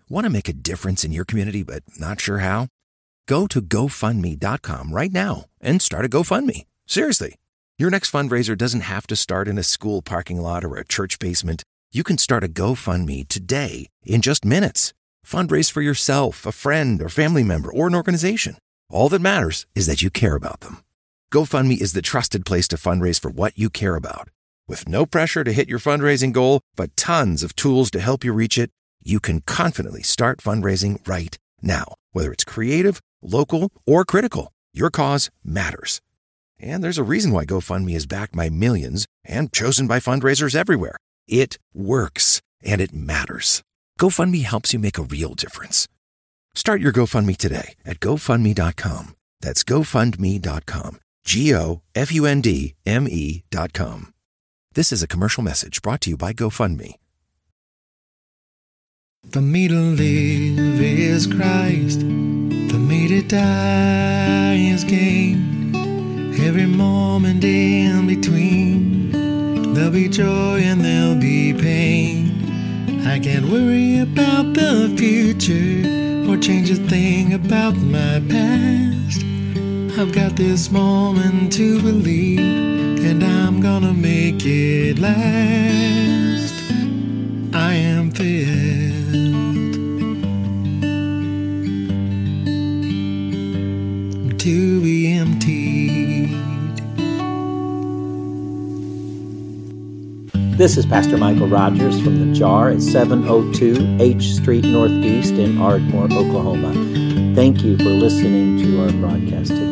Want to make a difference in your community but not sure how? Go to GoFundMe.com right now and start a GoFundMe. Seriously. Your next fundraiser doesn't have to start in a school parking lot or a church basement. You can start a GoFundMe today in just minutes. Fundraise for yourself, a friend, or family member, or an organization. All that matters is that you care about them. GoFundMe is the trusted place to fundraise for what you care about. With no pressure to hit your fundraising goal, but tons of tools to help you reach it, you can confidently start fundraising right now. Whether it's creative, local, or critical, your cause matters. And there's a reason why GoFundMe is backed by millions and chosen by fundraisers everywhere. It works, and it matters. GoFundMe helps you make a real difference. Start your GoFundMe today at GoFundMe.com. That's GoFundMe.com. GoFundMe.com. This is a commercial message brought to you by GoFundMe. For me to live is Christ. For me to die is gain. Every moment in between, there'll be joy and there'll be pain. I can't worry about the future or change a thing about my past. I've got this moment to believe, and I'm gonna make it last. I am filled to be emptied. This is Pastor Michael Rogers from The Jar at 702 H Street Northeast in Ardmore, Oklahoma. Thank you for listening to our broadcast today.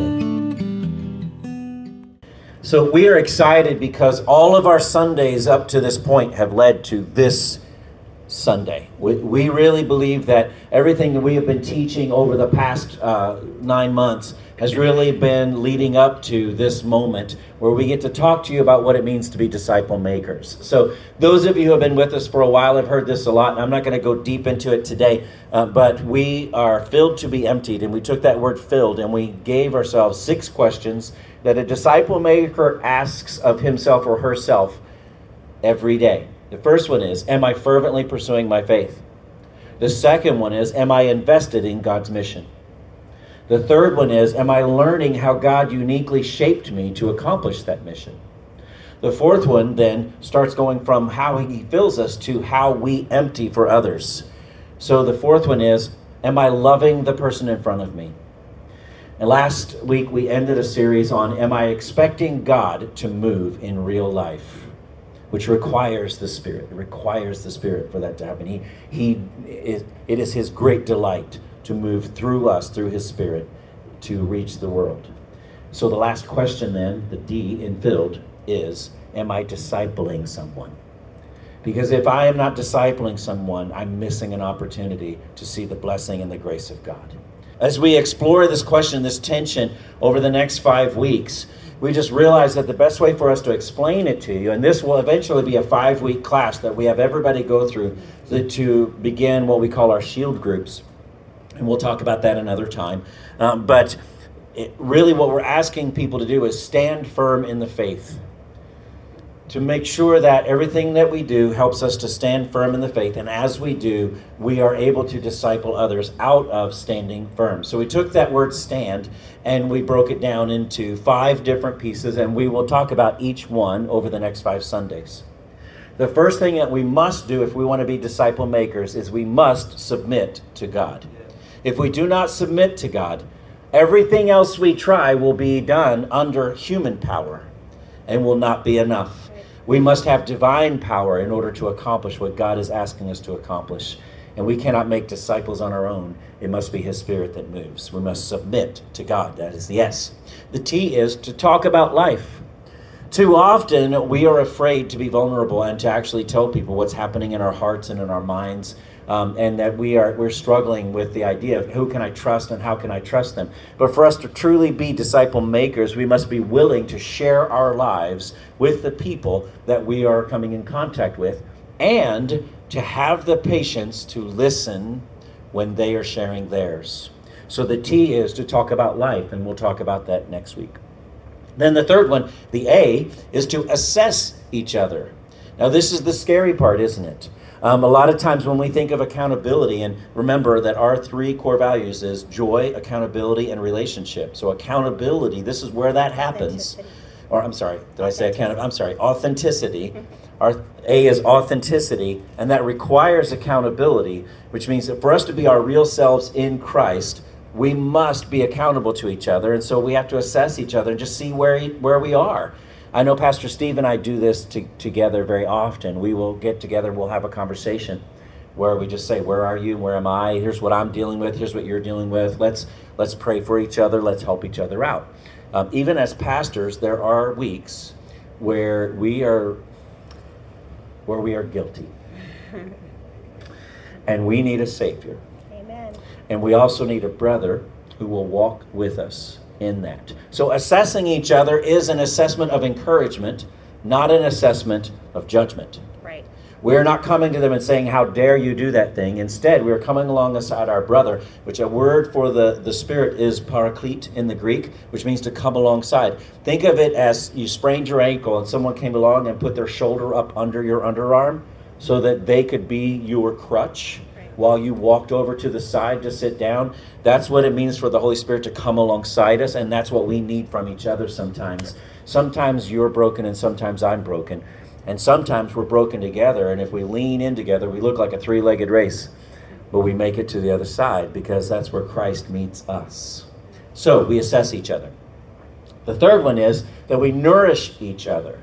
So we are excited because all of our Sundays up to this point have led to this Sunday. We really believe that everything that we have been teaching over the past 9 months has really been leading up to this moment where we get to talk to you about what it means to be disciple makers. So those of you who have been with us for a while have heard this a lot, and I'm not going to go deep into it today, but we are filled to be emptied, and we took that word filled and we gave ourselves 6 questions that a disciple maker asks of himself or herself every day. The first one is, am I fervently pursuing my faith? The second one is, am I invested in God's mission? The third one is, am I learning how God uniquely shaped me to accomplish that mission? The fourth one then starts going from how he fills us to how we empty for others. So the fourth one is, am I loving the person in front of me? And last week we ended a series on, am I expecting God to move in real life? Which requires the Spirit. It requires the Spirit for that to happen. It is his great delight to move through us, through his Spirit, to reach the world. So the last question then, the D in filled, is, am I discipling someone? Because if I am not discipling someone, I'm missing an opportunity to see the blessing and the grace of God. As we explore this question, this tension over the next 5 weeks, we just realized that the best way for us to explain it to you, and this will eventually be a 5-week class that we have everybody go through to begin what we call our shield groups. And we'll talk about that another time. But really what we're asking people to do is stand firm in the faith. To make sure that everything that we do helps us to stand firm in the faith. And as we do, we are able to disciple others out of standing firm. So we took that word stand and we broke it down into 5 different pieces. And we will talk about each one over the next 5 Sundays. The first thing that we must do if we want to be disciple makers is we must submit to God. If we do not submit to God, everything else we try will be done under human power and will not be enough. We must have divine power in order to accomplish what God is asking us to accomplish. And we cannot make disciples on our own. It must be his Spirit that moves. We must submit to God. That is the S. The T is to talk about life. Too often, we are afraid to be vulnerable and to actually tell people what's happening in our hearts and in our minds. And that we're struggling with the idea of who can I trust and how can I trust them. But for us to truly be disciple makers, we must be willing to share our lives with the people that we are coming in contact with, and to have the patience to listen when they are sharing theirs. So the T is to talk about life, and we'll talk about that next week. Then the third one, the A, is to assess each other. Now this is the scary part, isn't it? A lot of times when we think of accountability, and remember that our 3 core values is joy, accountability, and relationship. So accountability, this is where that happens. Or I'm sorry, did I say accountability? I'm sorry, authenticity. Our A is authenticity, and that requires accountability, which means that for us to be our real selves in Christ, we must be accountable to each other. And so we have to assess each other and just see where we are. I know Pastor Steve and I do this together very often. We will get together, we'll have a conversation where we just say, where are you, where am I? Here's what I'm dealing with, here's what you're dealing with. Let's pray for each other, let's help each other out. Even as pastors, there are weeks where we are guilty. And we need a Savior. Amen. And we also need a brother who will walk with us in that. So assessing each other is an assessment of encouragement, not an assessment of judgment. Right. We're not coming to them and saying, how dare you do that thing. Instead, we're coming alongside our brother, which a word for the Spirit is paraclete in the Greek, which means to come alongside. Think of it as you sprained your ankle and someone came along and put their shoulder up under your underarm so that they could be your crutch while you walked over to the side to sit down. That's what it means for the Holy Spirit to come alongside us, and that's what we need from each other sometimes. Sometimes you're broken and sometimes I'm broken. And sometimes we're broken together, and if we lean in together, we look like a 3-legged race. But we make it to the other side because that's where Christ meets us. So we assess each other. The third one is that we nourish each other.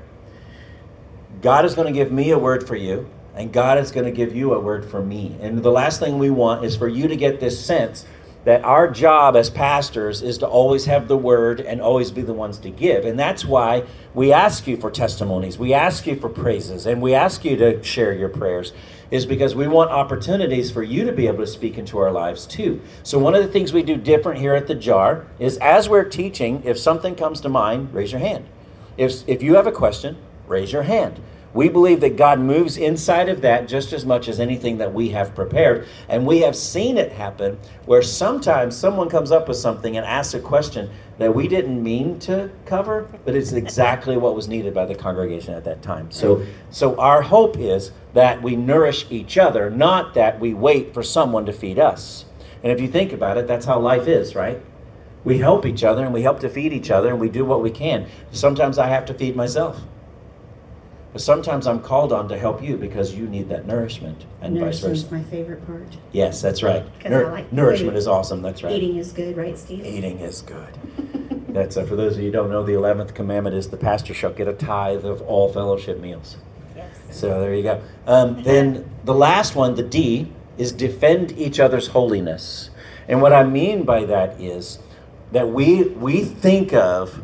God is going to give me a word for you, and God is going to give you a word for me. And the last thing we want is for you to get this sense that our job as pastors is to always have the word and always be the ones to give. And that's why we ask you for testimonies. We ask you for praises. And we ask you to share your prayers, is because we want opportunities for you to be able to speak into our lives too. So one of the things we do different here at the Jar is as we're teaching, if something comes to mind, raise your hand. If you have a question, raise your hand. We believe that God moves inside of that just as much as anything that we have prepared. And we have seen it happen where sometimes someone comes up with something and asks a question that we didn't mean to cover, but it's exactly what was needed by the congregation at that time. So our hope is that we nourish each other, not that we wait for someone to feed us. And if you think about it, that's how life is, right? We help each other and we help to feed each other and we do what we can. Sometimes I have to feed myself. But sometimes I'm called on to help you because you need that nourishment and vice versa. Nourishment's my favorite part. Yes, that's right. I like Nourishment food. Is awesome. That's right. Eating is good, right, Steve? Eating is good. That's for those of you who don't know, the 11th commandment is the pastor shall get a tithe of all fellowship meals. Yes. So there you go. Then the last one, the D, is defend each other's holiness. And what I mean by that is that we think of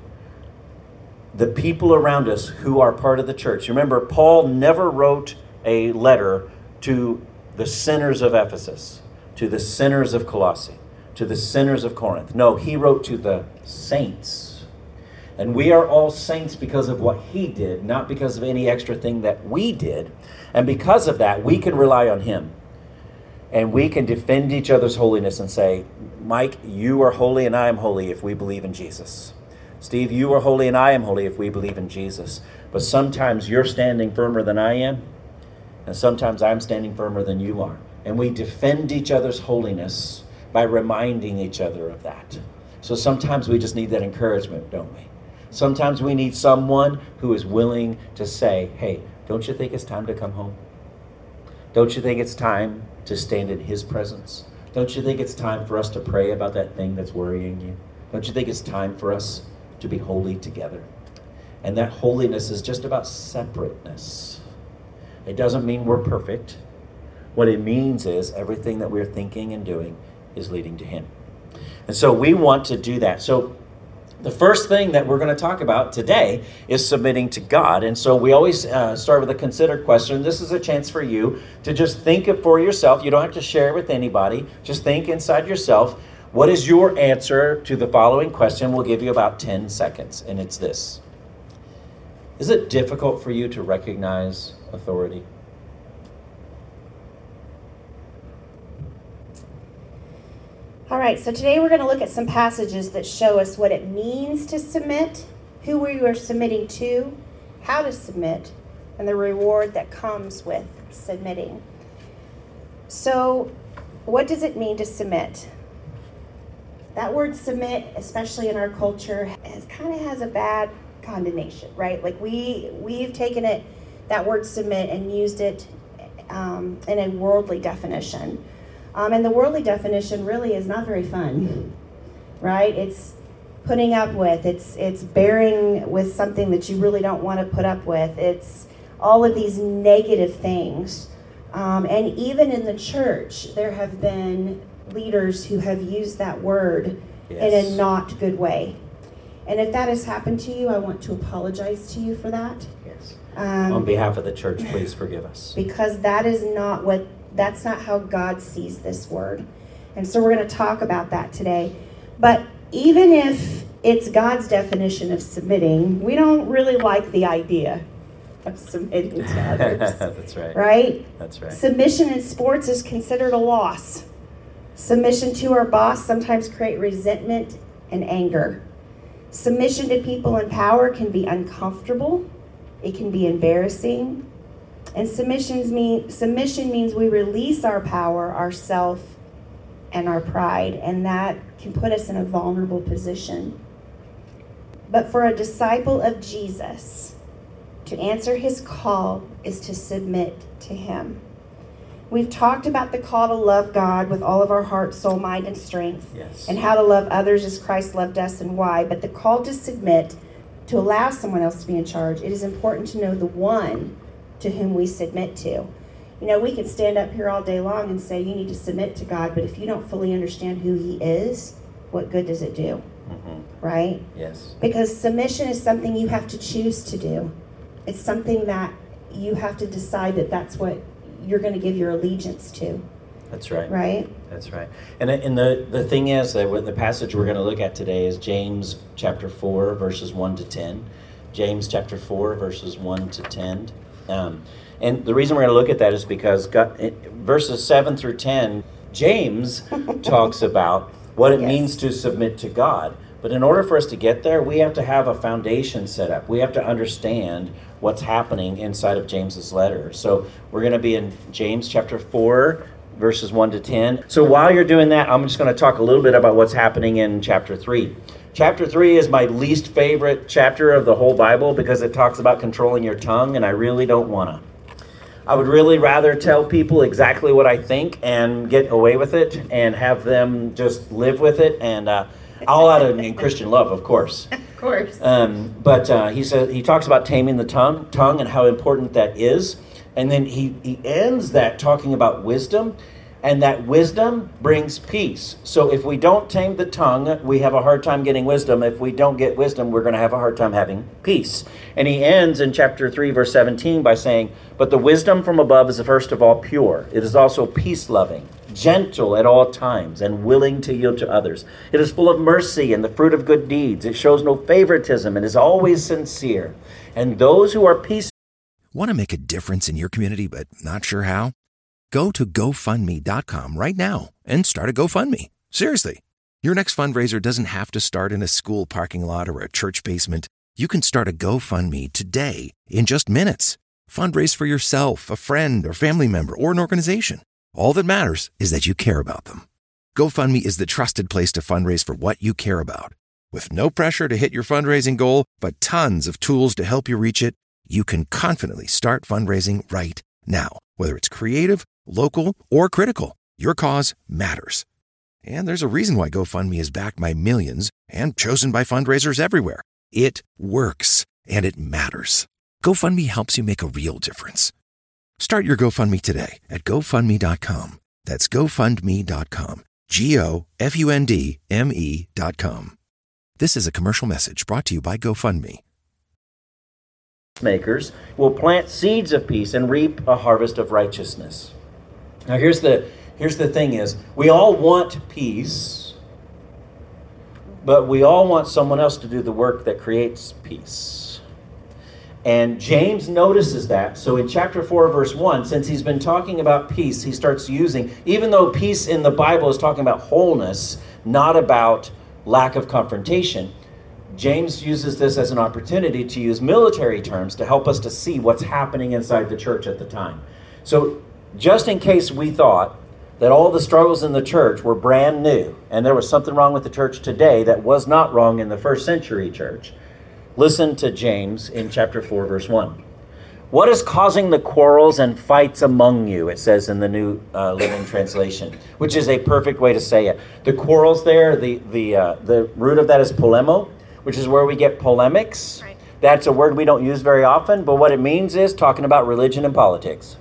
the people around us who are part of the church. Remember, Paul never wrote a letter to the sinners of Ephesus, to the sinners of Colossae, to the sinners of Corinth. No, he wrote to the saints. And we are all saints because of what he did, not because of any extra thing that we did. And because of that, we can rely on him. And we can defend each other's holiness and say, Mike, you are holy and I am holy if we believe in Jesus. Steve, you are holy and I am holy if we believe in Jesus. But sometimes you're standing firmer than I am, and sometimes I'm standing firmer than you are. And we defend each other's holiness by reminding each other of that. So sometimes we just need that encouragement, don't we? Sometimes we need someone who is willing to say, hey, don't you think it's time to come home? Don't you think it's time to stand in his presence? Don't you think it's time for us to pray about that thing that's worrying you? Don't you think it's time for us to be holy together? And that holiness is just about separateness. It doesn't mean we're perfect. What it means is everything that we're thinking and doing is leading to him. And so we want to do that. So the first thing that we're going to talk about today is submitting to God. And so we always start with a considered question. This is a chance for you to just think it for yourself. You don't have to share it with anybody. Just think inside yourself. What is your answer to the following question? We'll give you about 10 seconds, and it's this. Is it difficult for you to recognize authority? All right, so today we're going to look at some passages that show us what it means to submit, who we are submitting to, how to submit, and the reward that comes with submitting. So, what does it mean to submit? That word submit, especially in our culture, kind of has a bad condemnation, right? Like we've taken that word submit, and used it in a worldly definition. And the worldly definition really is not very fun, right? It's putting up with, it's bearing with something that you really don't want to put up with. It's all of these negative things. And even in the church, there have been leaders who have used that word in a not good way. And if that has happened to you, I want to apologize to you for that. Yes. On behalf of the church, please forgive us. Because that's not how God sees this word. And so we're going to talk about that today. But even if it's God's definition of submitting, we don't really like the idea of submitting to others. That's right. Right? That's right. Submission in sports is considered a loss. Submission to our boss sometimes creates resentment and anger. Submission to people in power can be uncomfortable. It can be embarrassing. And submission means we release our power, our self, and our pride. And that can put us in a vulnerable position. But for a disciple of Jesus, to answer his call is to submit to him. We've talked about the call to love God with all of our heart, soul, mind, and strength. Yes. And how to love others as Christ loved us and why. But the call to submit, to allow someone else to be in charge, it is important to know the one to whom we submit to. You know, we can stand up here all day long and say you need to submit to God, but if you don't fully understand who he is, what good does it do? Mm-hmm. Right? Yes. Because submission is something you have to choose to do. It's something that you have to decide that that's what you're going to give your allegiance to. That's right. Right? That's right. And the thing is that the passage we're going to look at today is James chapter 4, verses 1 to 10. James chapter 4, verses 1 to 10. And the reason we're going to look at that is because verses 7 through 10, James talks about what it means to submit to God. But in order for us to get there, we have to have a foundation set up. We have to understand what's happening inside of James's letter. So we're going to be in James chapter 4, verses 1 to 10. So while you're doing that, I'm just going to talk a little bit about what's happening in chapter 3. Chapter 3 is my least favorite chapter of the whole Bible because it talks about controlling your tongue, and I really don't want to. I would really rather tell people exactly what I think and get away with it and have them just live with it, and all out of in Christian love, of course. Of course. But he talks about taming the tongue and how important that is. And then he ends that talking about wisdom, and that wisdom brings peace. So if we don't tame the tongue, we have a hard time getting wisdom. If we don't get wisdom, we're going to have a hard time having peace. And he ends in chapter 3, verse 17 by saying, "But the wisdom from above is first of all pure. It is also peace-loving, gentle at all times, and willing to yield to others. It is full of mercy and the fruit of good deeds. It shows no favoritism and is always sincere. And those who are peace..." Want to make a difference in your community but not sure how? Go to GoFundMe.com right now and start a GoFundMe. Seriously. Your next fundraiser doesn't have to start in a school parking lot or a church basement. You can start a GoFundMe today in just minutes. Fundraise for yourself, a friend or family member, or an organization. All that matters is that you care about them. GoFundMe is the trusted place to fundraise for what you care about. With no pressure to hit your fundraising goal, but tons of tools to help you reach it, you can confidently start fundraising right now. Whether it's creative, local, or critical, your cause matters. And there's a reason why GoFundMe is backed by millions and chosen by fundraisers everywhere. It works, and it matters. GoFundMe helps you make a real difference. Start your GoFundMe today at GoFundMe.com. That's GoFundMe.com. GoFundMe.com. This is a commercial message brought to you by GoFundMe. Makers will plant seeds of peace and reap a harvest of righteousness. Now here's the thing is, we all want peace, but we all want someone else to do the work that creates peace. And James notices that. So in chapter 4, verse 1, since he's been talking about peace, he starts using, even though peace in the Bible is talking about wholeness, not about lack of confrontation, James uses this as an opportunity to use military terms to help us to see what's happening inside the church at the time. So just in case we thought that all the struggles in the church were brand new, and there was something wrong with the church today that was not wrong in the first century church, listen to James in chapter 4, verse 1. What is causing the quarrels and fights among you? It says in the New Living Translation, which is a perfect way to say it. The quarrels there, the root of that is polemo, which is where we get polemics. Right. That's a word we don't use very often, but what it means is talking about religion and politics.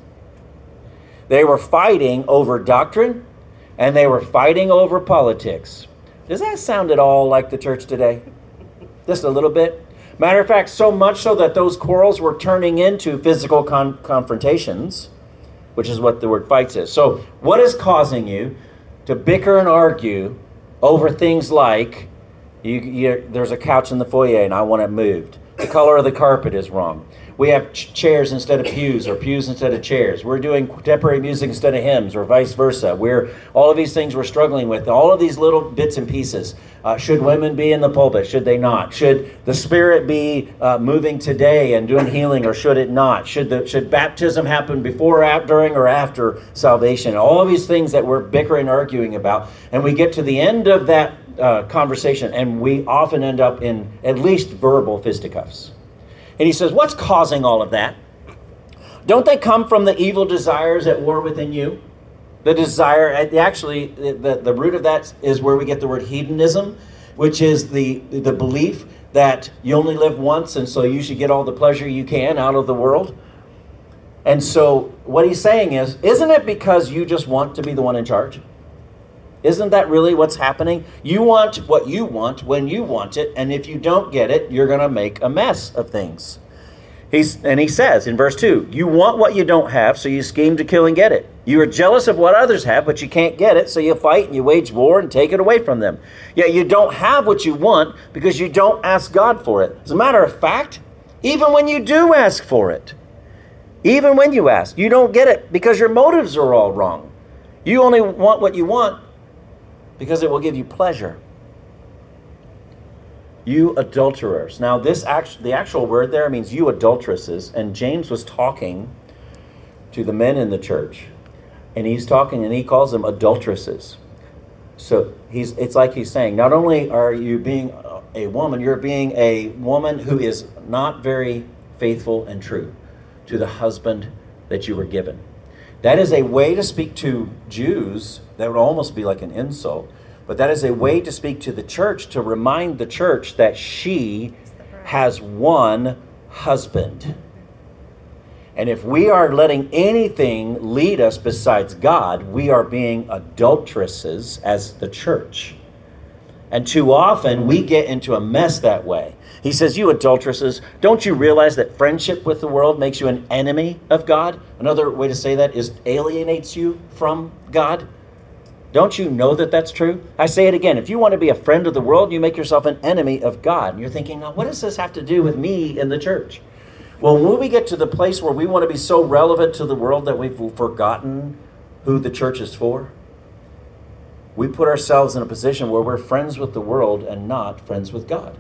They were fighting over doctrine, and they were fighting over politics. Does that sound at all like the church today? Just a little bit? Matter of fact, so much so that those quarrels were turning into physical confrontations, which is what the word fights is. So what is causing you to bicker and argue over things like, there's a couch in the foyer and I want it moved. The color of the carpet is wrong. We have chairs instead of pews, or pews instead of chairs. We're doing contemporary music instead of hymns, or vice versa. All of these things we're struggling with, all of these little bits and pieces. Should women be in the pulpit? Should they not? Should the Spirit be moving today and doing healing, or should it not? Should baptism happen before, during, or after salvation? All of these things that we're bickering and arguing about. And we get to the end of that conversation, and we often end up in at least verbal fisticuffs. And he says, what's causing all of that? Don't they come from the evil desires at war within you? The desire, actually, the root of that is where we get the word hedonism, which is the belief that you only live once, and so you should get all the pleasure you can out of the world. And so what he's saying is, isn't it because you just want to be the one in charge? Isn't that really what's happening? You want what you want when you want it, and if you don't get it, you're going to make a mess of things. He says in verse 2, you want what you don't have, so you scheme to kill and get it. You are jealous of what others have, but you can't get it, so you fight and you wage war and take it away from them. Yet you don't have what you want because you don't ask God for it. As a matter of fact, even when you do ask for it, even when you ask, you don't get it because your motives are all wrong. You only want what you want because it will give you pleasure. You adulterers. Now, the actual word there means you adulteresses, and James was talking to the men in the church, and he's talking, and he calls them adulteresses. So it's like he's saying, not only are you being a woman, you're being a woman who is not very faithful and true to the husband that you were given. That is a way to speak to Jews that would almost be like an insult. But that is a way to speak to the church, to remind the church that she has one husband. And if we are letting anything lead us besides God, we are being adulteresses as the church. And too often we get into a mess that way. He says, you adulteresses, don't you realize that friendship with the world makes you an enemy of God? Another way to say that is alienates you from God. Don't you know that that's true? I say it again. If you want to be a friend of the world, you make yourself an enemy of God. And you're thinking, now, what does this have to do with me in the church? Well, when we get to the place where we want to be so relevant to the world that we've forgotten who the church is for, we put ourselves in a position where we're friends with the world and not friends with God.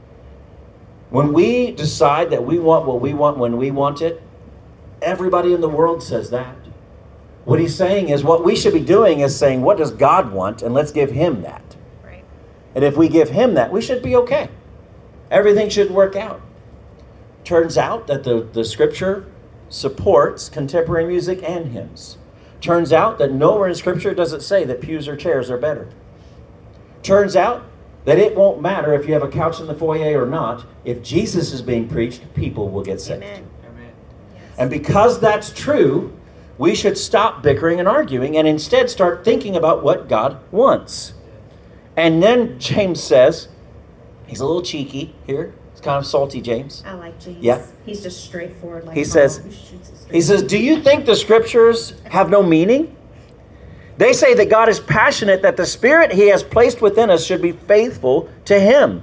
When we decide that we want what we want when we want it, everybody in the world says that. What he's saying is what we should be doing is saying, what does God want? And let's give him that. Right. And if we give him that, we should be okay. Everything should work out. Turns out that the scripture supports contemporary music and hymns. Turns out that nowhere in scripture does it say that pews or chairs are better. Turns out that it won't matter if you have a couch in the foyer or not. If Jesus is being preached, people will get saved. Amen. Yes. And because that's true, we should stop bickering and arguing and instead start thinking about what God wants. And then James says, he's a little cheeky here. It's kind of salty, James. I like James. Yeah. He's just straightforward. Like He Paul, says- who shoots it straight. He says, do you think the scriptures have no meaning? They say that God is passionate, that the Spirit he has placed within us should be faithful to him.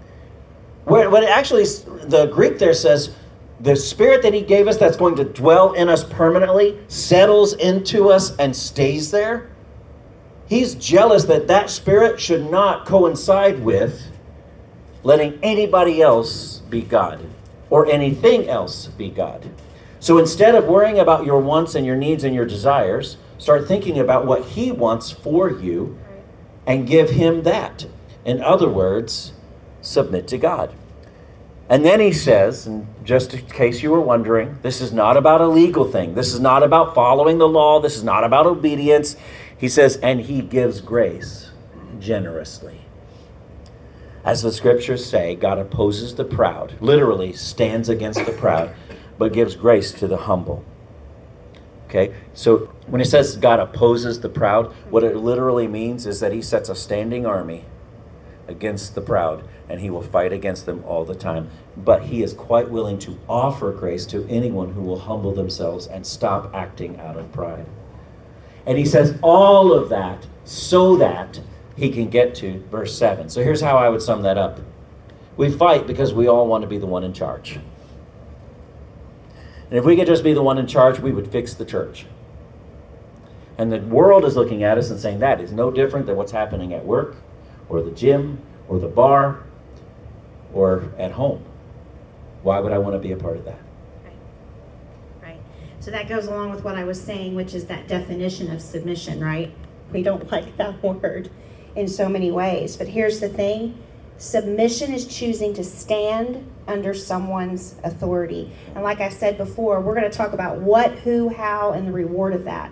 When actually, the Greek there says, the Spirit that he gave us that's going to dwell in us permanently settles into us and stays there. He's jealous that that Spirit should not coincide with letting anybody else be God or anything else be God. So instead of worrying about your wants and your needs and your desires, Start thinking about what he wants for you and give him that. In other words, submit to God. And then he says, and just in case you were wondering, this is not about a legal thing. This is not about following the law. This is not about obedience. He says, and he gives grace generously. As the scriptures say, God opposes the proud, literally stands against the proud, but gives grace to the humble. Okay, so when it says God opposes the proud, what it literally means is that he sets a standing army against the proud, and he will fight against them all the time. But he is quite willing to offer grace to anyone who will humble themselves and stop acting out of pride. And he says all of that so that he can get to verse 7. So here's how I would sum that up. We fight because we all want to be the one in charge. And if we could just be the one in charge, we would fix the church. And the world is looking at us and saying that is no different than what's happening at work, or the gym, or the bar, or at home. Why would I want to be a part of that? Right. So that goes along with what I was saying, which is that definition of submission, right? We don't like that word in so many ways. But here's the thing. Submission is choosing to stand under someone's authority. And like I said before, we're going to talk about what, who, how, and the reward of that.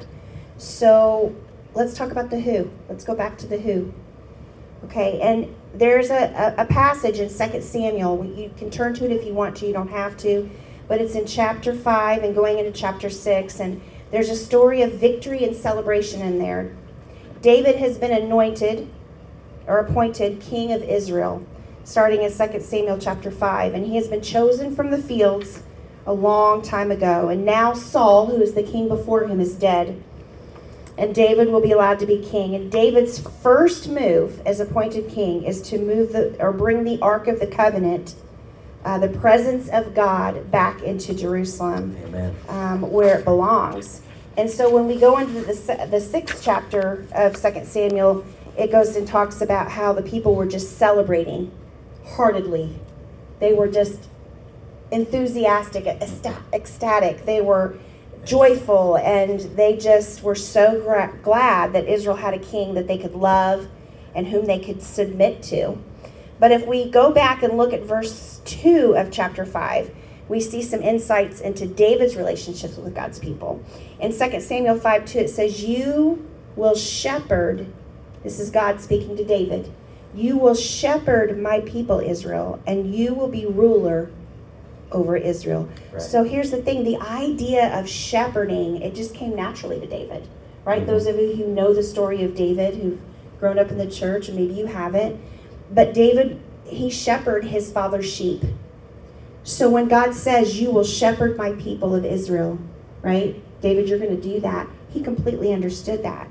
So let's talk about the who. Let's go back to the who. Okay, and there's a passage in 2 Samuel. You can turn to it if you want to. You don't have to. But it's in chapter 5 and going into chapter 6. And there's a story of victory and celebration in there. David has been anointed or appointed king of Israel, starting in 2 Samuel chapter 5. And he has been chosen from the fields a long time ago. And now Saul, who is the king before him, is dead. And David will be allowed to be king. And David's first move as appointed king is to bring the Ark of the Covenant, the presence of God, back into Jerusalem. Amen. Where it belongs. And so when we go into the 6th chapter of 2 Samuel, it goes and talks about how the people were just celebrating heartedly. They were just enthusiastic, ecstatic. They were joyful, and they just were so glad that Israel had a king that they could love and whom they could submit to. But if we go back and look at verse 2 of chapter 5, we see some insights into David's relationships with God's people. In 2 Samuel 5:2, it says, you will shepherd, this is God speaking to David, you will shepherd my people Israel, and you will be ruler over Israel. Right. So here's the thing, the idea of shepherding, it just came naturally to David, right? Mm-hmm. Those of you who know the story of David, who've grown up in the church, and maybe you haven't, but David, he shepherded his father's sheep. So when God says, you will shepherd my people of Israel, right? David, you're going to do that. He completely understood that.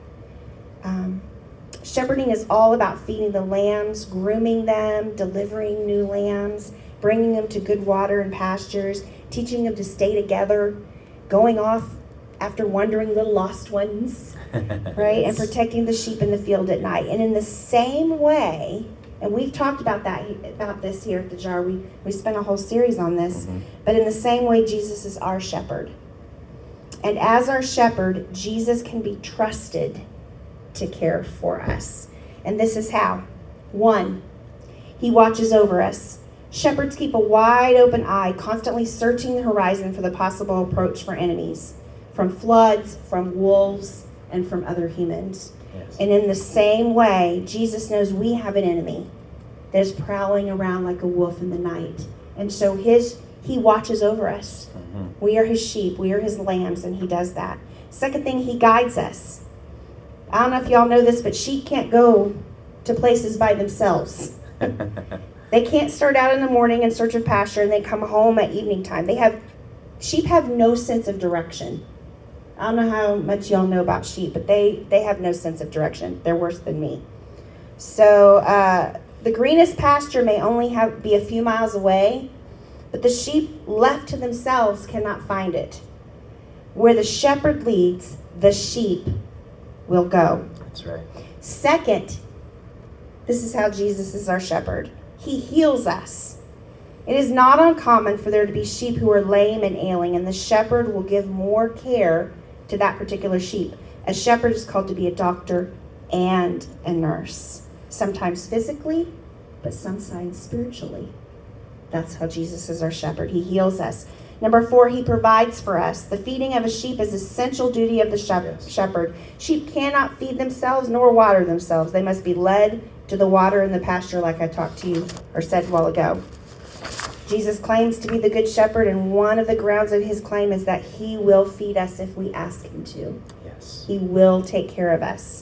Shepherding is all about feeding the lambs, grooming them, delivering new lambs, bringing them to good water and pastures, teaching them to stay together, going off after wandering little lost ones, right? And protecting the sheep in the field at night. And in the same way, and we've talked about this here at the Jar. We spent a whole series on this. Mm-hmm. But in the same way, Jesus is our shepherd. And as our shepherd, Jesus can be trusted to care for us. And this is how. 1, he watches over us. Shepherds keep a wide open eye, constantly searching the horizon for the possible approach for enemies, from floods, from wolves, and from other humans. Yes. And in the same way, Jesus knows we have an enemy that is prowling around like a wolf in the night. And so he watches over us. Mm-hmm. We are his sheep. We are his lambs, and he does that. Second thing, he guides us. I don't know if y'all know this, but sheep can't go to places by themselves. They can't start out in the morning in search of pasture and they come home at evening time. Sheep have no sense of direction. I don't know how much y'all know about sheep, but they have no sense of direction. They're worse than me. So the greenest pasture may only be a few miles away, but the sheep left to themselves cannot find it. Where the shepherd leads, the sheep will go. That's right. Second, this is how Jesus is our shepherd. He heals us. It is not uncommon for there to be sheep who are lame and ailing, and the shepherd will give more care to that particular sheep. A shepherd is called to be a doctor and a nurse, sometimes physically, but sometimes spiritually. That's how Jesus is our shepherd. He heals us. Number 4, he provides for us. The feeding of a sheep is essential duty of the shepherd. Sheep cannot feed themselves nor water themselves. They must be led to the water and the pasture, like I talked to you or said a while ago. Jesus claims to be the good shepherd, and one of the grounds of his claim is that he will feed us if we ask him to. Yes. He will take care of us.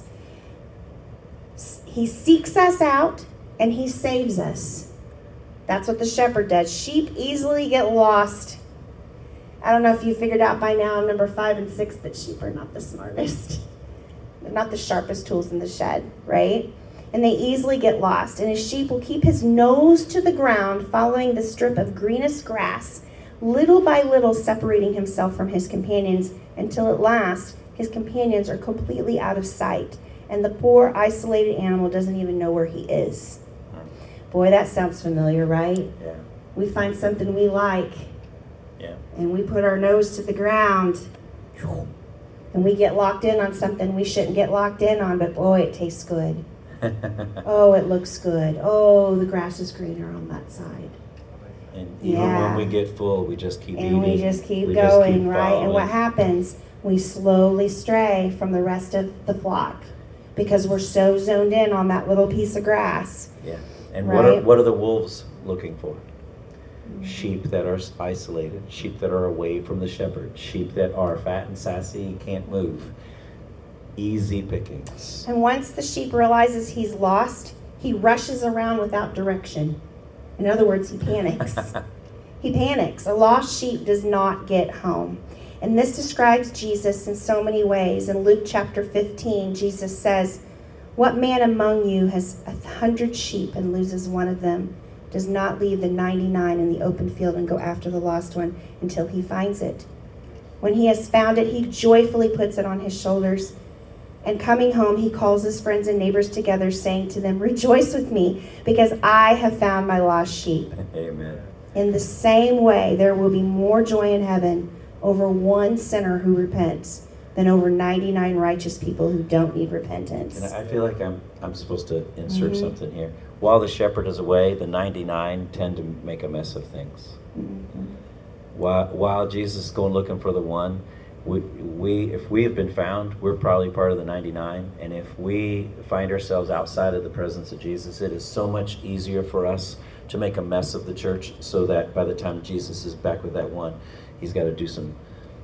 He seeks us out and he saves us. That's what the shepherd does. Sheep easily get lost. I don't know if you figured out by now, number 5 and 6, that sheep are not the smartest. They're not the sharpest tools in the shed, right? And they easily get lost. And a sheep will keep his nose to the ground, following the strip of greenest grass, little by little separating himself from his companions, until at last his companions are completely out of sight, and the poor isolated animal doesn't even know where he is. Boy, that sounds familiar, right? Yeah. We find something we like, Yeah. and we put our nose to the ground, and we get locked in on something we shouldn't get locked in on, but boy, it tastes good. Oh, it looks good. Oh, the grass is greener on that side. And even when we get full, we just keep eating. And we just keep going, right? And what happens? We slowly stray from the rest of the flock because we're so zoned in on that little piece of grass. Yeah. And right? what are the wolves looking for? Sheep that are isolated, sheep that are away from the shepherd, sheep that are fat and sassy and can't move. Easy pickings. And once the sheep realizes he's lost, he rushes around without direction. In other words, he panics. He panics. A lost sheep does not get home. And this describes Jesus in so many ways. In Luke chapter 15, Jesus says, "What man among you has 100 sheep and loses one of them, does not leave the 99 in the open field and go after the lost one until he finds it? When he has found it, he joyfully puts it on his shoulders. And coming home, he calls his friends and neighbors together, saying to them, 'Rejoice with me, because I have found my lost sheep.'" Amen. In the same way, there will be more joy in heaven over one sinner who repents than over 99 righteous people who don't need repentance. And I feel like I'm supposed to insert something here. While the shepherd is away, the 99 tend to make a mess of things. While Jesus is going looking for the one, if we have been found, we're probably part of the 99. And if we find ourselves outside of the presence of Jesus, it is so much easier for us to make a mess of the church, so that by the time Jesus is back with that one, he's got to do some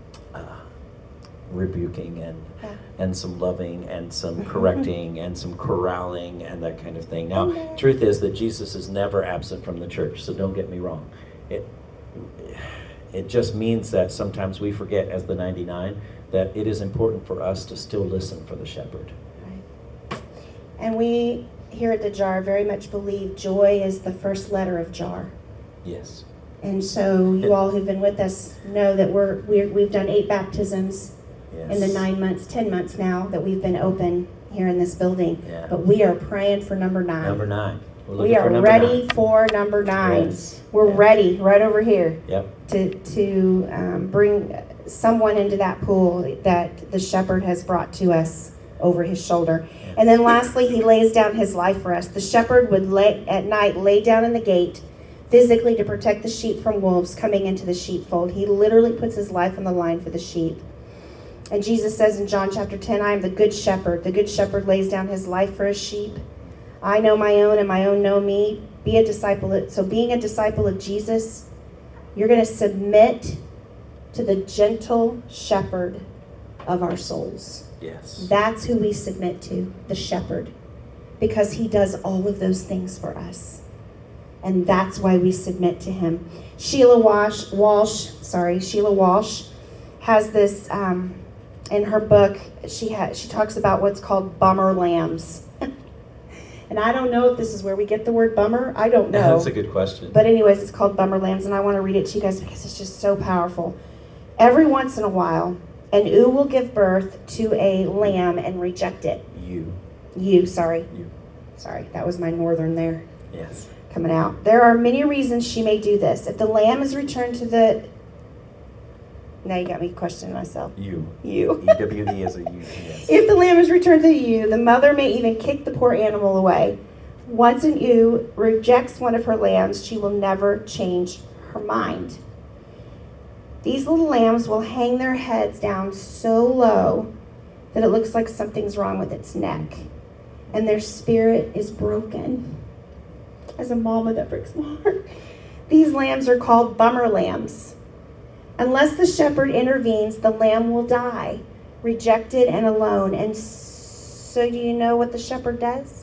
rebuking and some loving and some correcting and some corralling and that kind of thing. Now, truth is that Jesus is never absent from the church, so don't get me wrong. It just means that sometimes we forget, as the 99, that it is important for us to still listen for the shepherd. Right. And we here at the Jar very much believe joy is the first letter of Jar. Yes. And so you all who've been with us know that we've done 8 baptisms in the 10 months now that we've been open here in this building. Yeah. But we are praying for number 9. Number 9. We are ready for number 9. Yes. We're ready right over here. Yep. To bring someone into that pool that the shepherd has brought to us over his shoulder. Yeah. And then lastly, he lays down his life for us. The shepherd would at night lay down in the gate physically to protect the sheep from wolves coming into the sheepfold. He literally puts his life on the line for the sheep. And Jesus says in John chapter 10, "I am the good shepherd. The good shepherd lays down his life for his sheep. I know my own and my own know me." Be a disciple. So being a disciple of Jesus, you're going to submit to the gentle shepherd of our souls. Yes. That's who we submit to, the shepherd, because he does all of those things for us. And that's why we submit to him. Sheila Walsh has this in her book. She talks about what's called bummer lambs. And I don't know if this is where we get the word bummer. I don't know. That's a good question. But anyways, it's called Bummer Lambs, and I want to read it to you guys because it's just so powerful. "Every once in a while, an ewe will give birth to a lamb and reject it." You, sorry. Sorry, that was my northern there. Yes. Coming out. "There are many reasons she may do this. If the lamb is returned to the Now you got me questioning myself. You. EWE is a you. Yes. If the lamb is returned to the ewe, the mother may even kick the poor animal away. Once an ewe rejects one of her lambs, she will never change her mind. These little lambs will hang their heads down so low that it looks like something's wrong with its neck, and their spirit is broken. As a mama, that breaks my heart. These lambs are called bummer lambs. Unless the shepherd intervenes, the lamb will die, rejected and alone. And so do you know what the shepherd does?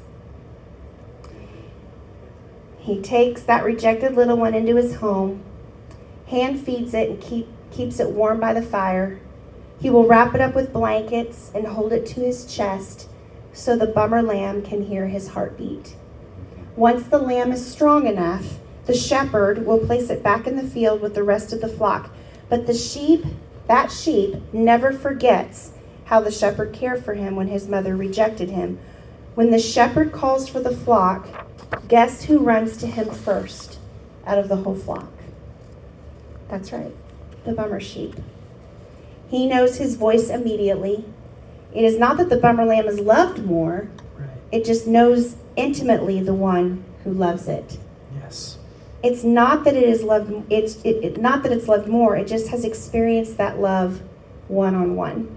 He takes that rejected little one into his home, hand feeds it, and keeps it warm by the fire. He will wrap it up with blankets and hold it to his chest so the bummer lamb can hear his heartbeat. Once the lamb is strong enough, the shepherd will place it back in the field with the rest of the flock. But that sheep never forgets how the shepherd cared for him when his mother rejected him. When the shepherd calls for the flock, guess who runs to him first out of the whole flock? That's right, the bummer sheep. He knows his voice immediately. It is not that the bummer lamb is loved more. Right. It just knows intimately the one who loves it. Yes. It's not that it is loved. Not that it's loved more. It just has experienced that love one-on-one.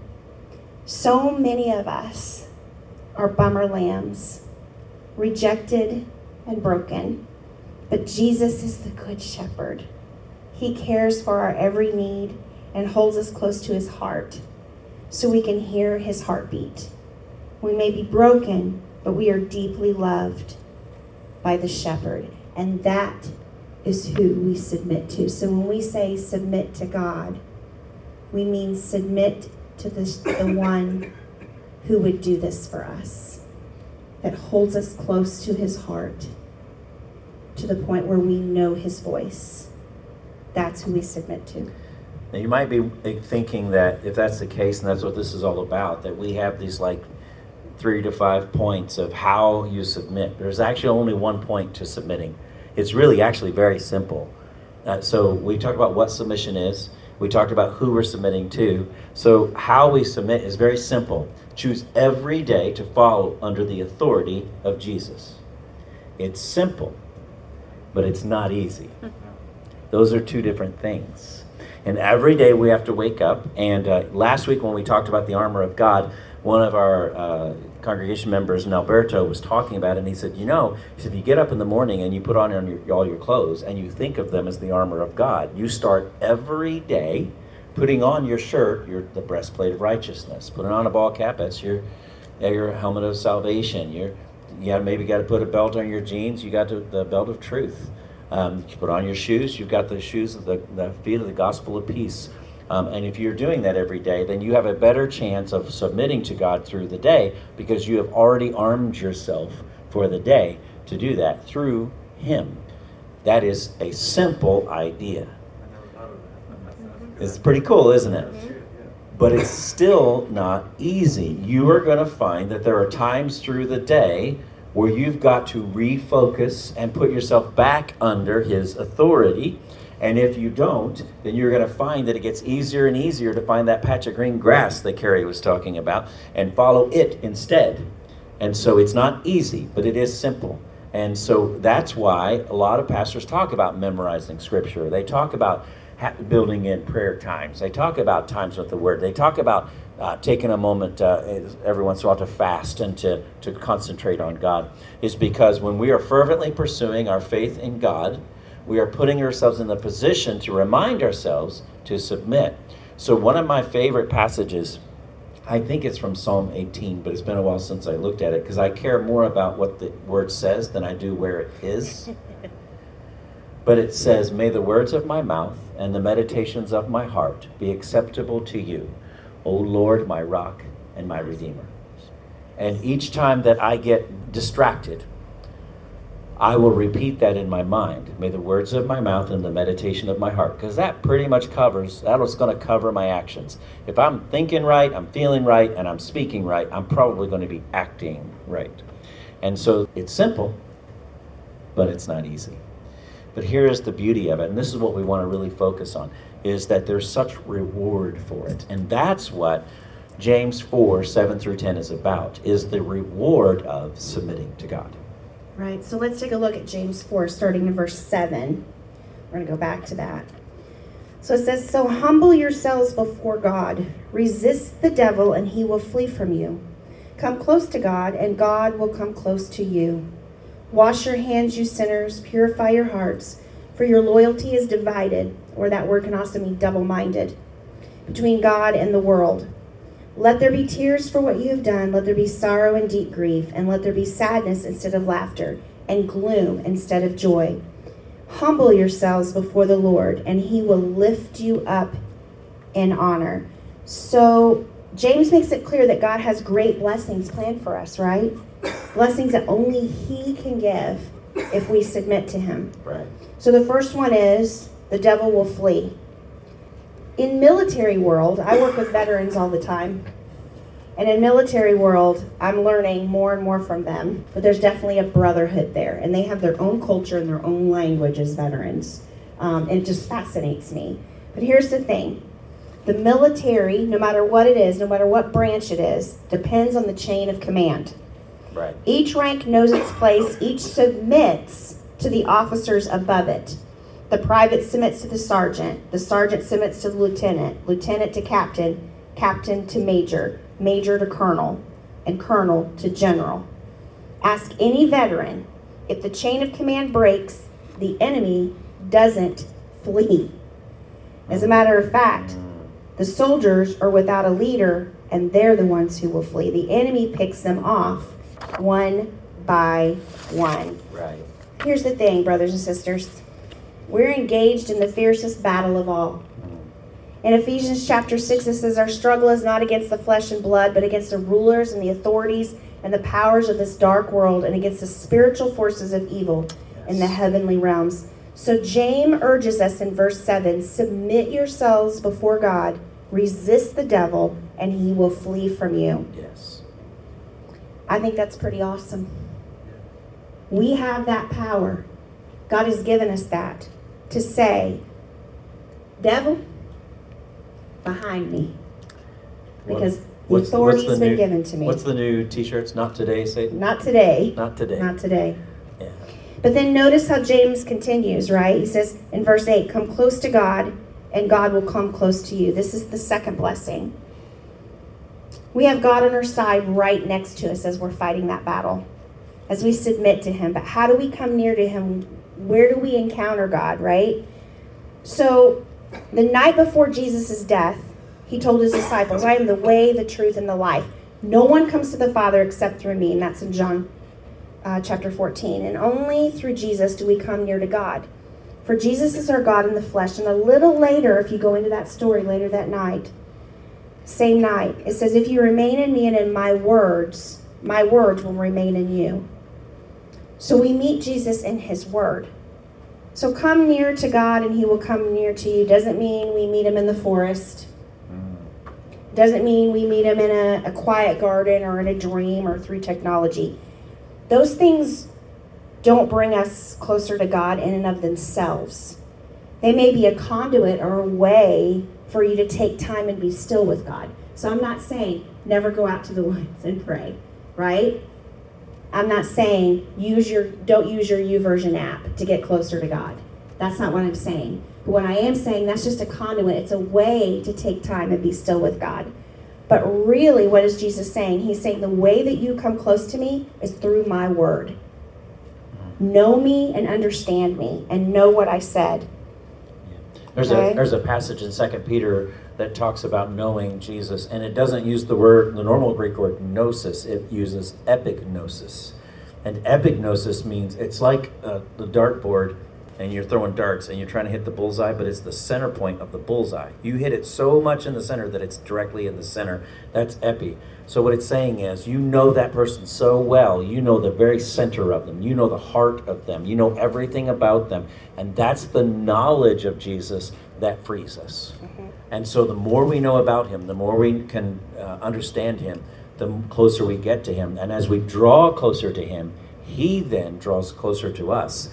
So many of us are bummer lambs, rejected and broken. But Jesus is the good shepherd. He cares for our every need and holds us close to his heart so we can hear his heartbeat. We may be broken, but we are deeply loved by the shepherd. And that is who we submit to. So when we say submit to God, we mean submit to the one who would do this for us, that holds us close to his heart to the point where we know his voice. That's who we submit to. Now you might be thinking that if that's the case, and that's what this is all about, that we have these like 3 to 5 points of how you submit. There's actually only one point to submitting. It's really actually very simple. So we talked about what submission is. We talked about who we're submitting to. So how we submit is very simple. Choose every day to follow under the authority of Jesus. It's simple, but it's not easy. Those are two different things. And every day we have to wake up. And last week when we talked about the armor of God, one of our congregation members in Alberto was talking about it, and he said, if you get up in the morning and you put on all your clothes and you think of them as the armor of God, you start every day putting on your shirt, the breastplate of righteousness, putting on a ball cap, that's your helmet of salvation. You maybe got to put a belt on your jeans, you got the belt of truth. You put on your shoes, you've got the shoes of the feet of the gospel of peace. And if you're doing that every day, then you have a better chance of submitting to God through the day because you have already armed yourself for the day to do that through him. That is a simple idea. It's pretty cool, isn't it? But it's still not easy. You are going to find that there are times through the day where you've got to refocus and put yourself back under his authority. And if you don't, then you're going to find that it gets easier and easier to find that patch of green grass that Carrie was talking about and follow it instead. And so it's not easy, but it is simple. And so that's why a lot of pastors talk about memorizing scripture. They talk about building in prayer times. They talk about times with the word. They talk about taking a moment every once in a while to fast and to concentrate on God. Is because when we are fervently pursuing our faith in God, we are putting ourselves in the position to remind ourselves to submit. So one of my favorite passages, I think it's from Psalm 18, but it's been a while since I looked at it because I care more about what the word says than I do where it is. But it says, "May the words of my mouth and the meditations of my heart be acceptable to you, O Lord, my rock and my redeemer." And each time that I get distracted, I will repeat that in my mind. May the words of my mouth and the meditation of my heart, because that pretty much covers, that was going to cover my actions. If I'm thinking right, I'm feeling right, and I'm speaking right, I'm probably going to be acting right. And so it's simple, but it's not easy. But here is the beauty of it, and this is what we want to really focus on, is that there's such reward for it. And that's what James 4, 7 through 10 is about, is the reward of submitting to God. Right, so let's take a look at James 4, starting in verse 7. We're going to go back to that. So it says, "So humble yourselves before God. Resist the devil, and he will flee from you. Come close to God, and God will come close to you. Wash your hands, you sinners. Purify your hearts, for your loyalty is divided," or that word can also mean double-minded, "between God and the world. Let there be tears for what you have done. Let there be sorrow and deep grief, and let there be sadness instead of laughter, and gloom instead of joy. Humble yourselves before the Lord, and he will lift you up in honor." So James makes it clear that God has great blessings planned for us, right? Blessings that only he can give if we submit to him. Right. So the first one is the devil will flee. In military world, I work with veterans all the time. And in military world, I'm learning more and more from them. But there's definitely a brotherhood there. And they have their own culture and their own language as veterans. And it just fascinates me. But here's the thing. The military, no matter what it is, no matter what branch it is, depends on the chain of command. Right. Each rank knows its place. Each submits to the officers above it. The private submits to the sergeant submits to the lieutenant to captain, captain to major, major to colonel, and colonel to general. Ask any veteran, if the chain of command breaks, the enemy doesn't flee. As a matter of fact, the soldiers are without a leader, and they're the ones who will flee. The enemy picks them off one by one. Right. Here's the thing, brothers and sisters. We're engaged in the fiercest battle of all. In Ephesians chapter 6, it says, "Our struggle is not against the flesh and blood, but against the rulers and the authorities and the powers of this dark world, and against the spiritual forces of evil in the heavenly realms." So James urges us in verse 7, submit yourselves before God, resist the devil, and he will flee from you. Yes. I think that's pretty awesome. We have that power. God has given us that to say, devil, behind me. Because the authority's been given to me. What's the new t-shirts? Not today, Satan? Not today. Not today. Not today. Yeah. But then notice how James continues, right? He says in verse 8, come close to God, and God will come close to you. This is the second blessing. We have God on our side right next to us as we're fighting that battle, as we submit to him. But how do we come near to him? Where do we encounter God, right? So the night before Jesus' death, he told his disciples, I am the way, the truth, and the life. No one comes to the Father except through me. And that's in John chapter 14. And only through Jesus do we come near to God. For Jesus is our God in the flesh. And a little later, if you go into that story later that night, same night, it says, if you remain in me and in my words will remain in you. So we meet Jesus in his word. So come near to God and he will come near to you. Doesn't mean we meet him in the forest. Doesn't mean we meet him in a quiet garden or in a dream or through technology. Those things don't bring us closer to God in and of themselves. They may be a conduit or a way for you to take time and be still with God. So I'm not saying never go out to the woods and pray, right? I'm not saying don't use your YouVersion app to get closer to God. That's not what I'm saying. But what I am saying, that's just a conduit. It's a way to take time and be still with God. But really, what is Jesus saying? He's saying the way that you come close to me is through my word. Know me and understand me and know what I said. There's a passage in 2 Peter that talks about knowing Jesus, and it doesn't use the normal Greek word gnosis. It uses epignosis. And epignosis means it's like the dartboard, and you're throwing darts, and you're trying to hit the bullseye, but it's the center point of the bullseye. You hit it so much in the center that it's directly in the center. That's epi. So what it's saying is, you know that person so well. You know the very center of them. You know the heart of them. You know everything about them. And that's the knowledge of Jesus that frees us. Mm-hmm. And so the more we know about him, the more we can understand him, the closer we get to him. And as we draw closer to him, he then draws closer to us.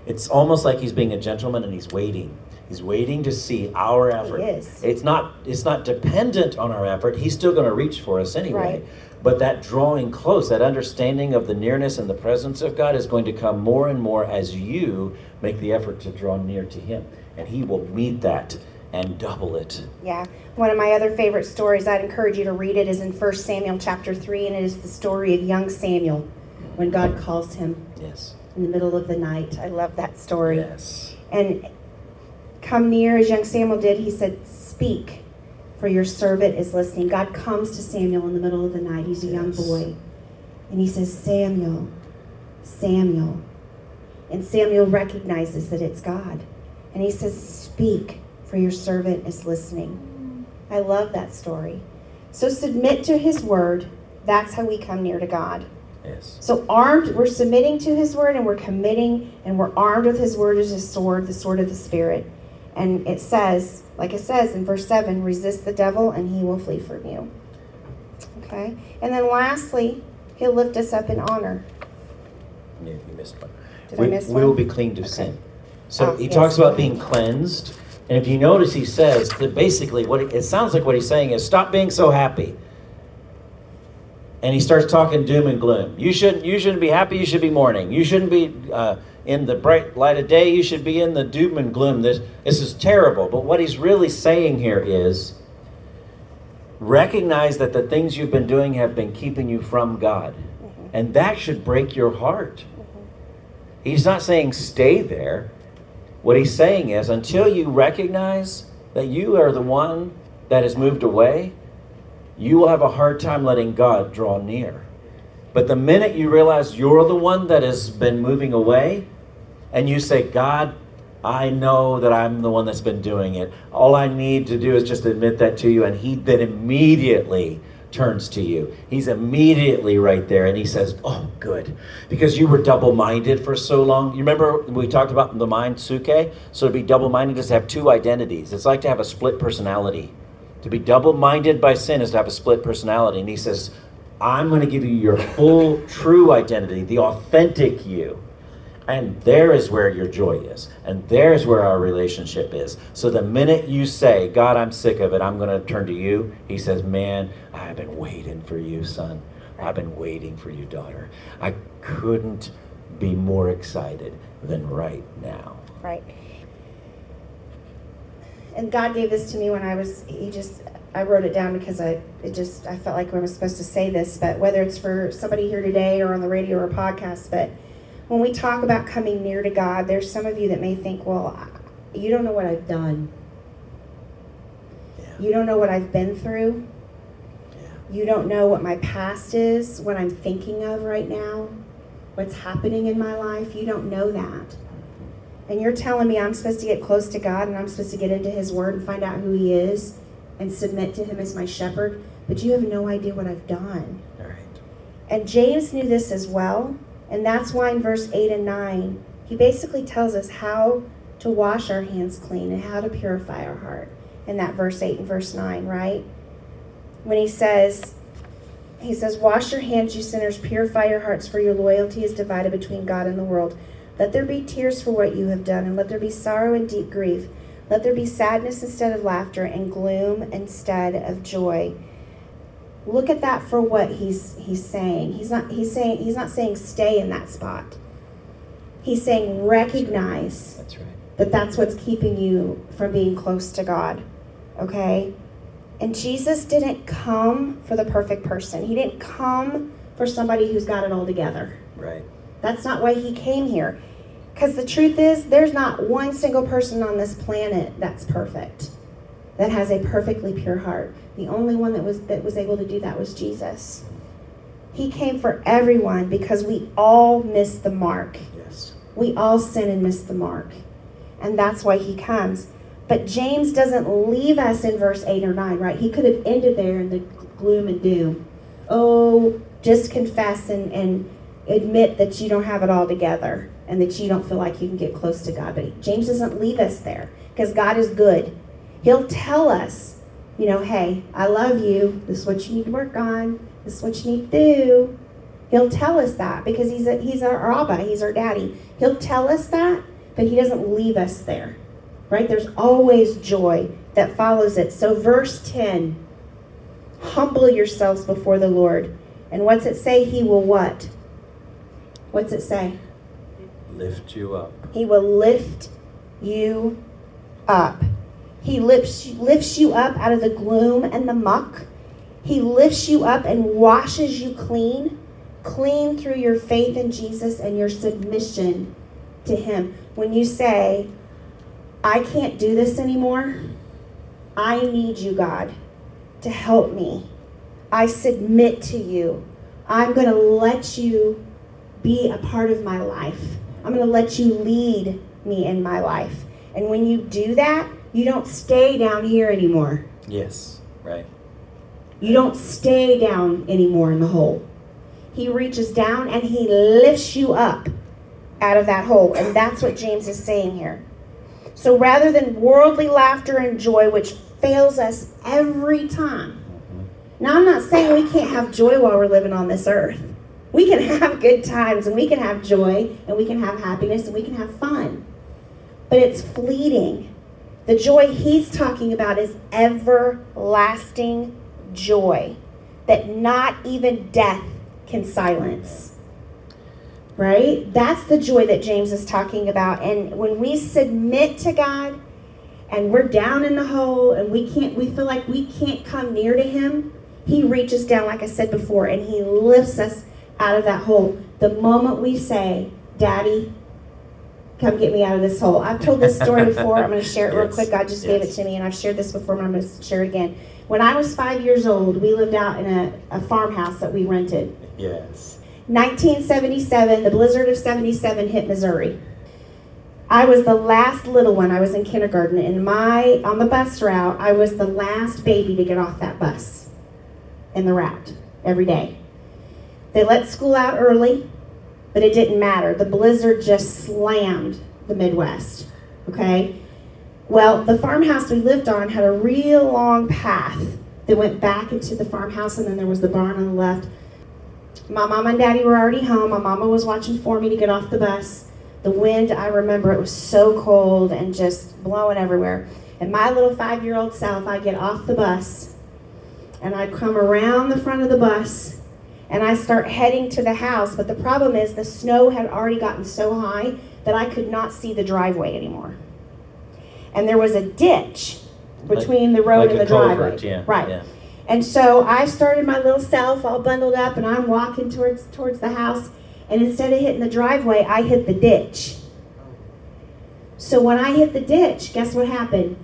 It's almost like he's being a gentleman and he's waiting. He's waiting to see our effort. He is. It's not dependent on our effort. He's still going to reach for us anyway. Right. But that drawing close, that understanding of the nearness and the presence of God is going to come more and more as you make the effort to draw near to him. And he will meet that and double it. Yeah. One of my other favorite stories, I'd encourage you to read it, is in 1 Samuel chapter 3, and it is the story of young Samuel when God calls him Yes. in the middle of the night. I love that story. Yes. And come near as young Samuel did, he said, speak, for your servant is listening. God comes to Samuel in the middle of the night. He's a young boy. And he says, Samuel, Samuel. And Samuel recognizes that it's God. And he says, speak, for your servant is listening. I love that story. So submit to his word. That's how we come near to God. Yes. So armed, we're submitting to his word, and we're committing, and we're armed with his word as his sword, the sword of the Spirit. And it says, like it says in verse 7, resist the devil and he will flee from you. Okay? And then lastly, he'll lift us up in honor. You missed one. Did I miss one? We will be cleaned of sin. So he yes. talks about being cleansed. And if you notice, he says that basically it sounds like what he's saying is stop being so happy. And he starts talking doom and gloom. You shouldn't be happy. You should be mourning. You shouldn't be in the bright light of day. You should be in the doom and gloom. This is terrible. But what he's really saying here is recognize that the things you've been doing have been keeping you from God. Mm-hmm. And that should break your heart. Mm-hmm. He's not saying stay there. What he's saying is until you recognize that you are the one that has moved away, you will have a hard time letting God draw near. But the minute you realize you're the one that has been moving away, and you say, God, I know that I'm the one that's been doing it. All I need to do is just admit that to you. And he then immediately turns to you. He's immediately right there. And he says, oh, good. Because you were double-minded for so long. You remember we talked about the mind, suke? So to be double-minded is to have two identities. It's like to have a split personality. To be double-minded by sin is to have a split personality. And he says, I'm going to give you your full, true identity, the authentic you. And there is where your joy is. And there's where our relationship is. So the minute you say, God, I'm sick of it, I'm going to turn to you, he says, man, I've been waiting for you, son. I've been waiting for you, daughter. I couldn't be more excited than right now. Right. And God gave this to me when I wrote it down because I felt like I was supposed to say this, but whether it's for somebody here today or on the radio or podcast, but when we talk about coming near to God, there's some of you that may think, well, you don't know what I've done. Yeah. You don't know what I've been through. Yeah. You don't know what my past is, what I'm thinking of right now, what's happening in my life. You don't know that. And you're telling me I'm supposed to get close to God and I'm supposed to get into his word and find out who he is and submit to him as my shepherd, but you have no idea what I've done. All right. And James knew this as well. And that's why in verse 8 and 9, he basically tells us how to wash our hands clean and how to purify our heart in that verse 8 and verse 9, right? When he says, wash your hands, you sinners, purify your hearts, for your loyalty is divided between God and the world. Let there be tears for what you have done, and let there be sorrow and deep grief. Let there be sadness instead of laughter and gloom instead of joy. Look at that for what he's saying. He's not saying stay in that spot. He's saying recognize that's right. that that's what's keeping you from being close to God. Okay? And Jesus didn't come for the perfect person. He didn't come for somebody who's got it all together. Right. That's not why he came here. Because the truth is, there's not one single person on this planet that's perfect, that has a perfectly pure heart. The only one that was able to do that was Jesus. He came for everyone because we all miss the mark. Yes. We all sin and miss the mark. And that's why he comes. But James doesn't leave us in verse 8 or 9, right? He could have ended there in the gloom and doom. Oh, just confess and admit that you don't have it all together and that you don't feel like you can get close to God. But James doesn't leave us there because God is good. He'll tell us, hey, I love you. This is what you need to work on. This is what you need to do. He'll tell us that because he's our Abba. He's our daddy. He'll tell us that, but he doesn't leave us there, right? There's always joy that follows it. So verse 10, humble yourselves before the Lord. And what's it say? He will what? What's it say? Lift you up. He will lift you up. He lifts you up out of the gloom and the muck. He lifts you up and washes you clean through your faith in Jesus and your submission to him. When you say, I can't do this anymore, I need you, God, to help me. I submit to you. I'm going to let you be a part of my life. I'm going to let you lead me in my life. And when you do that, you don't stay down here anymore. Yes, right. You don't stay down anymore in the hole. He reaches down and he lifts you up out of that hole. And that's what James is saying here. So rather than worldly laughter and joy, which fails us every time. Now, I'm not saying we can't have joy while we're living on this earth. We can have good times and we can have joy and we can have happiness and we can have fun. But it's fleeting. The joy he's talking about is everlasting joy that not even death can silence. Right? That's the joy that James is talking about. And when we submit to God and we're down in the hole and we feel like we can't come near to him, he reaches down, like I said before, and he lifts us out of that hole. The moment we say, Daddy, come get me out of this hole. I've told this story before. I'm going to share it real quick. God just gave it to me, and I've shared this before, but I'm going to share it again. When I was 5 years old, we lived out in a farmhouse that we rented. Yes. 1977, the blizzard of 77 hit Missouri. I was the last little one. I was in kindergarten, and on the bus route, I was the last baby to get off that bus in the route every day. They let school out early, but it didn't matter. The blizzard just slammed the Midwest, okay? Well, the farmhouse we lived on had a real long path that went back into the farmhouse, and then there was the barn on the left. My mom and daddy were already home. My mama was watching for me to get off the bus. The wind, I remember, it was so cold and just blowing everywhere. And my little 5-year-old self, I get off the bus, and I come around the front of the bus, and I start heading to the house. But the problem is the snow had already gotten so high that I could not see the driveway anymore. And there was a ditch between the road and the driveway. Yeah, right. Yeah. And so I started my little self all bundled up, and I'm walking towards the house. And instead of hitting the driveway, I hit the ditch. So when I hit the ditch, guess what happened?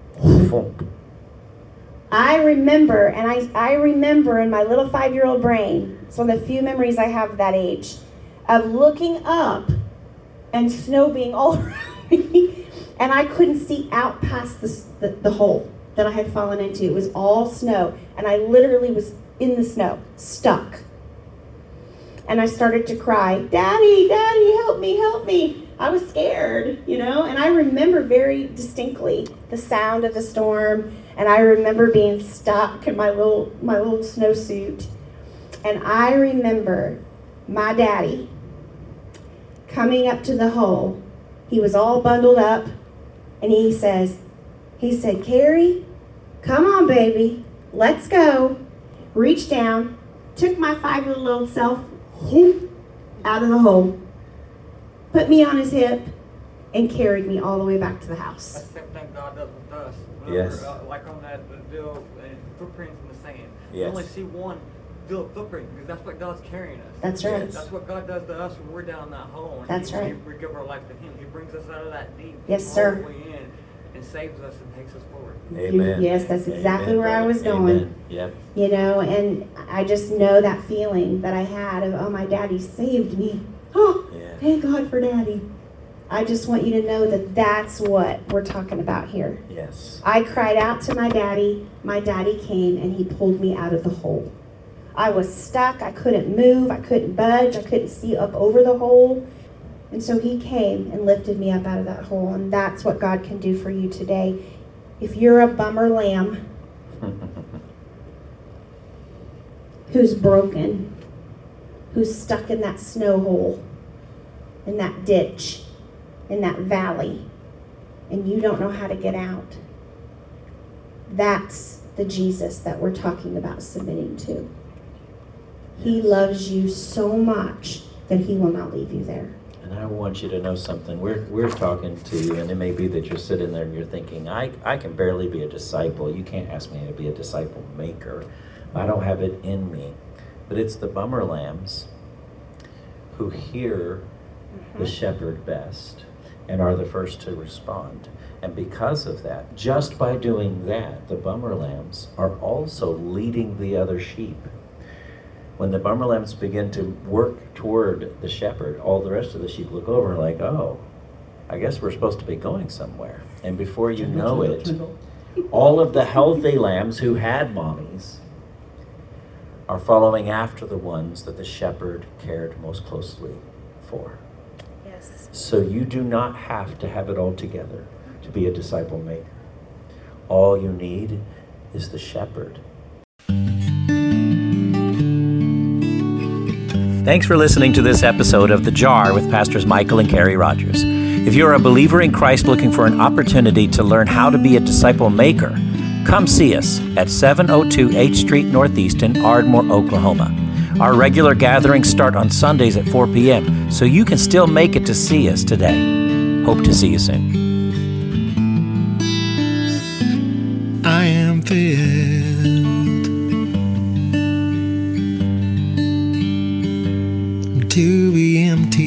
I remember, and I remember in my little 5-year-old brain, it's one of the few memories I have of that age, of looking up and snow being all around me, and I couldn't see out past the hole that I had fallen into. It was all snow, and I literally was in the snow, stuck. And I started to cry, Daddy, Daddy, help me, help me. I was scared, and I remember very distinctly the sound of the storm, and I remember being stuck in my little snowsuit. And I remember my daddy coming up to the hole. He was all bundled up, and he said, Carrie, come on, baby, let's go. Reached down, took my 5-year-old self out of the hole, put me on his hip, and carried me all the way back to the house. That's the same thing God does with us. Yes. Like on that deal, footprints in the sand. Yes. You only see one footprint because that's what God's carrying us. That's right. Yes. That's what God does to us when we're down that hole. And That's right. We give our life to Him. He brings us out of that deep. Yes, sir. All the way in and saves us and takes us forward. Amen. Yes, that's exactly Amen, where I was brother. going. Amen. Yep. And I just know that feeling that I had of, oh, my daddy saved me. Oh, Yeah. thank God for daddy. I just want you to know that that's what we're talking about here. Yes. I cried out to my daddy came and he pulled me out of the hole. I was stuck, I couldn't move, I couldn't budge, I couldn't see up over the hole. And so he came and lifted me up out of that hole, and that's what God can do for you today. If you're a bummer lamb who's broken, who's stuck in that snow hole, in that ditch, in that valley and you don't know how to get out. That's the Jesus that we're talking about submitting to. He loves you so much that he will not leave you there. And I want you to know something. We're talking to you, and it may be that you're sitting there and you're thinking, I can barely be a disciple. You can't ask me to be a disciple maker. I don't have it in me. But it's the bummer lambs who hear the shepherd best and are the first to respond. And because of that, just by doing that, the bummer lambs are also leading the other sheep. When the bummer lambs begin to work toward the shepherd, all the rest of the sheep look over like, oh, I guess we're supposed to be going somewhere. And before you know it, all of the healthy lambs who had mommies are following after the ones that the shepherd cared most closely for. Yes. So you do not have to have it all together to be a disciple maker. All you need is the shepherd. Thanks for listening to this episode of The Jar with Pastors Michael and Carrie Rogers. If you're a believer in Christ looking for an opportunity to learn how to be a disciple maker, come see us at 702 H Street Northeast in Ardmore, Oklahoma. Our regular gatherings start on Sundays at 4 p.m., so you can still make it to see us today. Hope to see you soon. I am filled to be empty.